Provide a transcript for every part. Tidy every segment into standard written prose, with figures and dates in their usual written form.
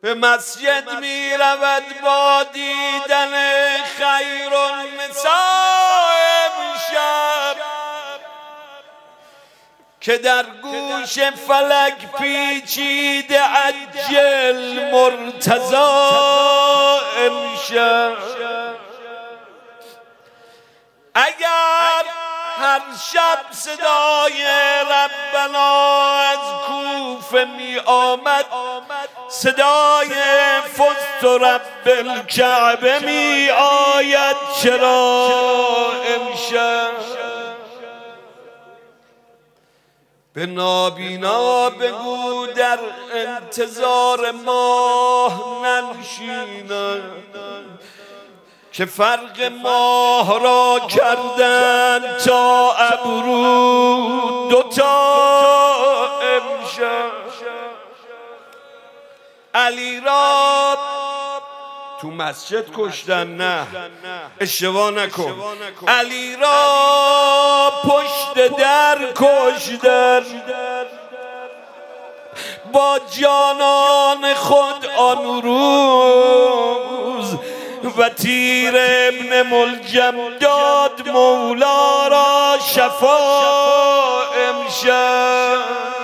به مسجد می رود با دیدن خیرالنساء امشب که در گوش فلک پیچیده عجل مرتضی امشب. اگر هر شب صدای ربنا از کوفه می آمد، صدای فزت رب الکعبه می آید چرا امشب؟ به نابینا بگو در انتظار ماه ننشینند که فرق ماه را کردن تا ابرو دوتا امشب. علی را تو مسجد کشتن، نه اشتباه نکن، علی را پشت در کشتن با جانان خود آن روز و تیر ابن ملجم داد مولا را شفا امشب.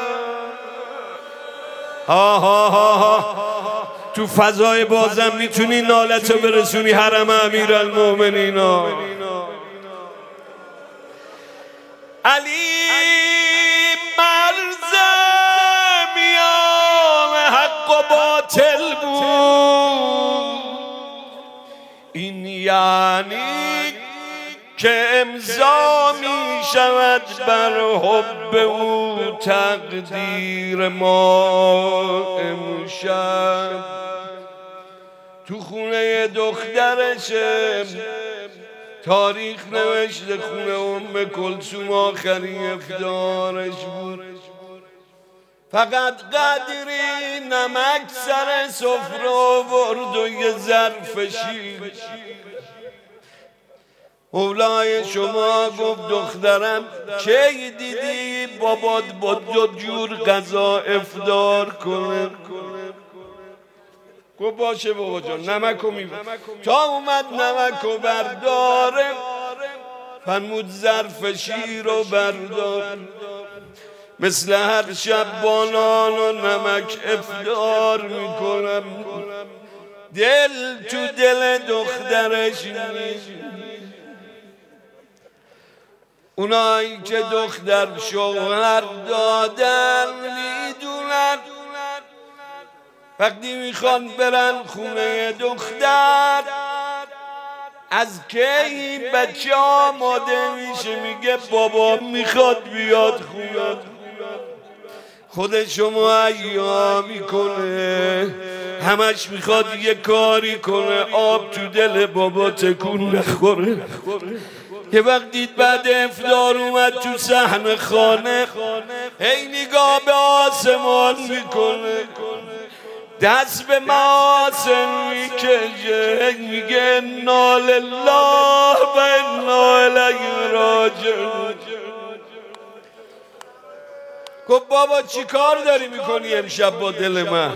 تو فضای بازم میتونی نالتو برسونی حرم امیرالمومنین. علی مرز میان حق و باطل بود، این یعنی که امضا می شود بر حب او تقدیر ما امشب. تو خونه دخترشم تاریخ نوشته، خونه ام کلثوم آخرین افطارش بود. فقط قدری نمک سر سفره آورد و یه ظرف شیر. مولای شما گفت دخترم کی دیدی بابات با 2 جور غذا افطار کنه؟ گفت باشه بابا جان نمکو میبر. تا اومد نمکو برداره فرمود ظرف شیر رو بردار، مثل هر شب با نان و نمک افطار میکنم. دل تو دل دخترش نیست. اونایی که دختر شوهر دادن میدونن وقتی میخوان برن خونه دختر از کی بچه آماده میشه، میگه بابا میخواد بیاد خونه. خود شما ایامی کنه همش میخواد یه کاری کنه آب تو دل بابا تکون نخوره. یه وقت دید بعد افطار اومد تو صحن خانه، هی نگاه به آسمان میکنه، دست به محاسن میکشه، میگه انا لله و انا الیه راجعون. گفت بابا چی کار داری میکنی امشب با دل من؟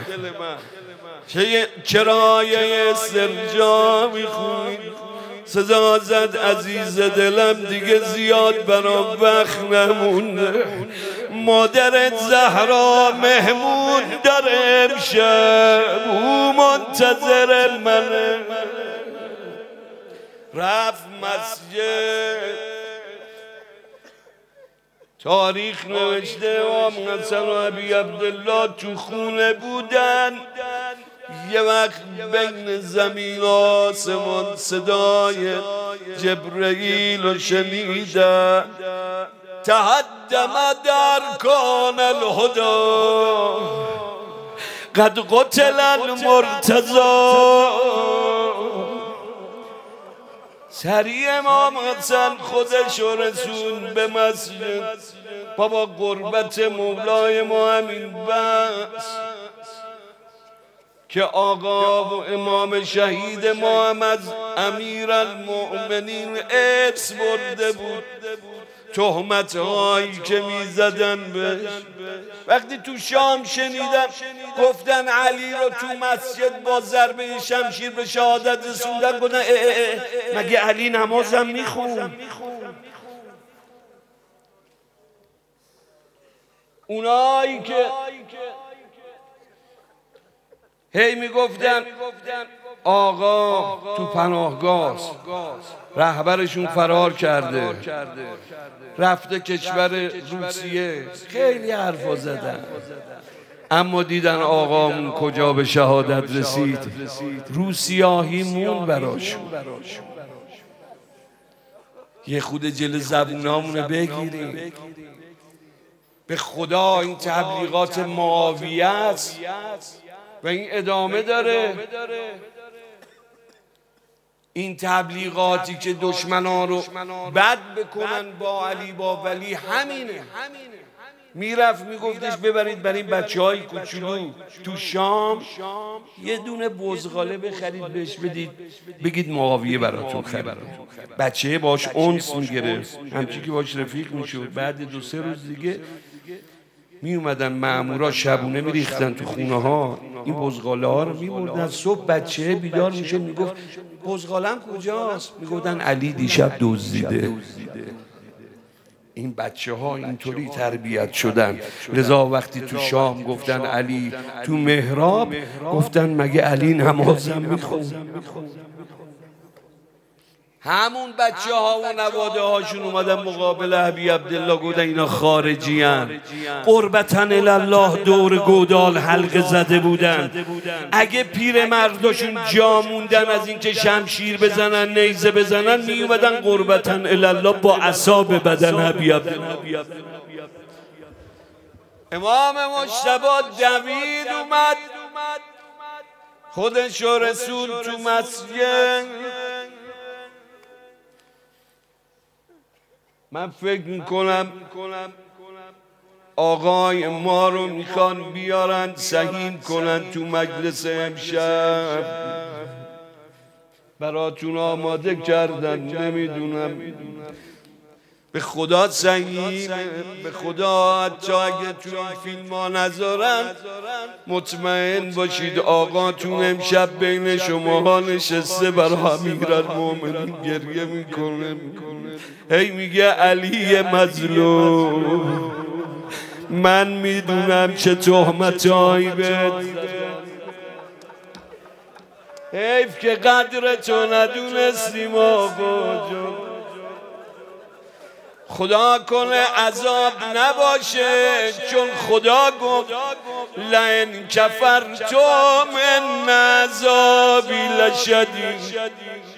چرایه استرجاع میخونی؟ سزا زد عزیز دلم دیگه زیاد برام وقت نمونده، مادرت زهرا مهمون داره امشب، او منتظر منه. رفت مسجد، تاریخ نوشته امام حسن و ابی عبدالله تو خونه بودن. یه وقت بین زمین و آسمان صدای جبرئیل رو شنیدن، تهدم ارکان الهدی قد قتل المرتضی. سریع امام حسن خودش رسون به مسجد. بابا قربت مولای ما همین بس که آقا و امام شهید ما هم از امیرالمؤمنین ارث برده بود. تهمت هایی که میزدن بهش. وقتی تو شام شنیدم گفتن علی رو تو مسجد با ضربه شمشیر به شهادت رسوندن، گفتن مگه علی نمازم میخون؟ اونایی که هی میگفتن آقا تو پناهگاه رهبرشون فرار کرده رفته کشور روسیه، خیلی حرفا زدن، اما دیدن آقامون کجا به شهادت رسید، روسیاهی مون براشون. یه خود جل زبونامونو بگیریم. به خدا این تبلیغات معاویه است و این ادامه داره. این تبلیغاتی که دشمنان رو بد بکنن با علی با ولی همینه. میرفت میگفتش ببرید برای این بچه‌های کوچولو تو شام یه دونه بزغاله بخرید بهش بدید، بگید معاویه براتون خرید. بچه باش انس میگرفت، همچی که باش رفیق میشد. بعد 2-3 روز دیگه می اومدن مامورا شبونه میریختن تو خونه ها، این بزغاله ها رو میبردن. صبح بچه بیدار میشه میگفت بزغالم کجاست؟ میگفتن علی دیشب دزدیده. این بچه ها اینطوری تربیت شدن. لذا وقتی تو شام گفتن علی تو محراب، گفتن مگه علی نمازم میخون؟ همون بچه ها و نواده هاشون اومدن مقابل ابی عبدالله، گفتن اینا خارجی هن، قربتن الله دور گودال حلقه زده بودن. اگه پیر مرداشون جا موندن از اینکه شمشیر بزنن نیزه بزنن، می اومدن قربتن الله با عصا به بدن ابی عبدالله. امام مجتبی دوید اومد، خودش و رسول تو مسجد. من فکر میکنم آقای ما رو میخوان بیارن سهیم کنن تو مجلس امشب. براتون آماده کردن، نمیدونم به خدا سهیم، به خدا حتی اگه تو این فیلم ها نذارن مطمئن باشید آقاتون امشب بین شما ها نشسته برای امیرالمومنین گریه میکنه. هی میگه علی مظلوم، من میدونم چه تهمتایی بهت، حیف که قدرتو ندونستیم آقا جون. خدا کنه عذاب نباشه، چون خدا گفت لئن کفرتم ان عذابی لشدید.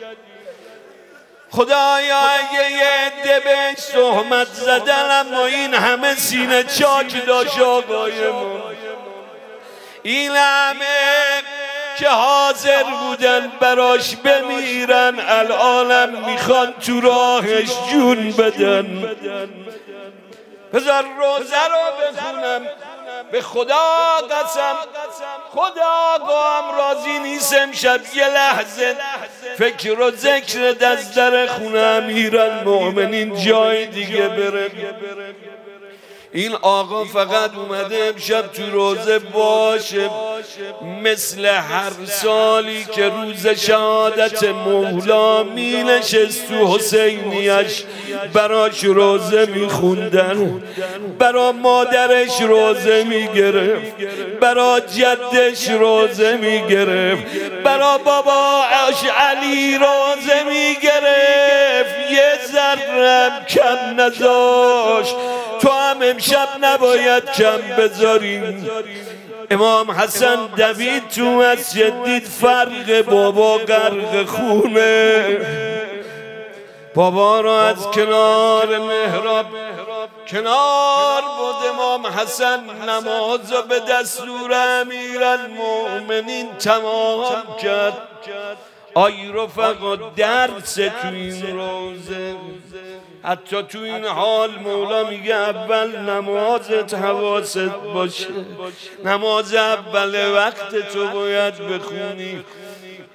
خدایا اگه یه عده بهش تهمت زدن اما این همه سینه چاک داشت آقایمون، این همه که حاضر بودن براش بمیرن، الانم میخوان تو راهش جون بدن. بذار روزه رو بخونم، به خدا قسم خدا با هم راضی نیست امشب یه لحظه فکر و ذکر در خونه امیرالمومنین جای دیگه بره. این آقا فقط اومده امشب تو روزه باشه، مثل هر سالی که روز شهادت مولا می نشست تو حسینیش براش روزه می خوندن، برا مادرش روزه می گرفت، برا جدش روزه می گرفت، برا باباش علی روزه می گرفت، یه ذرم کم نذاشت. تو هم امشب نباید کم بذاریم. امام حسن دوید تو مسجد، دید فرق بابا غرق خونه. بابا را از کنار محراب کنار بود امام حسن نماز را به دستور امیرالمومنین تمام کرد. آی رفقا درس تو این روزه، حتی تو این حال مولا میگه اول نمازت حواست باشه، نماز اول وقت تو باید بخونی.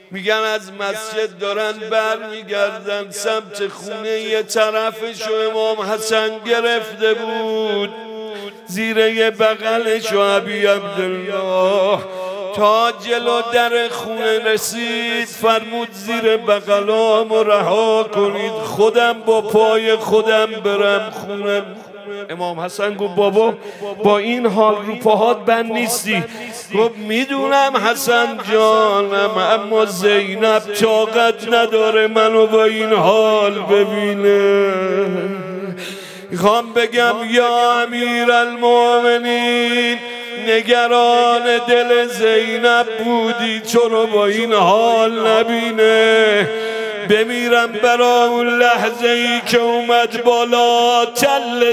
میگن از مسجد دارن برمیگردن سمت خونه، یه طرفشو امام حسن گرفته بود، زیر یه بغلشو ابی عبدالله تا جلو در خونه رسید، فرمود زیر بغلامو رها کنید، خودم با پای خودم برم خونه. امام حسن گفت بابا با این حال رو پاهات بند نیستی؟ گفت میدونم حسن جانم، اما زینب طاقت نداره منو با این حال ببینه. میخوام بگم یا امیر المؤمنین، نگران دل زینب بودی تو رو با این حال نبینه. بمیرم برا اون لحظه ای که اومد بالا تل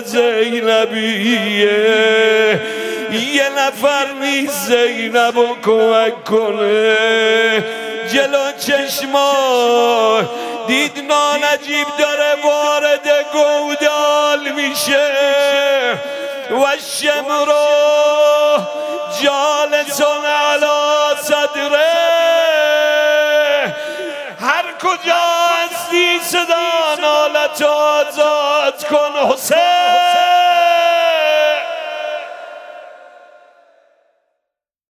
زینبیه، یه نفر نیست زینب رو کمک کنه. جلو چشما دید نانجیب داره وارد گودال میشه و شمرو جالسون علی صدره. هر کجا هستی صدا نالت آزاد کن حسین.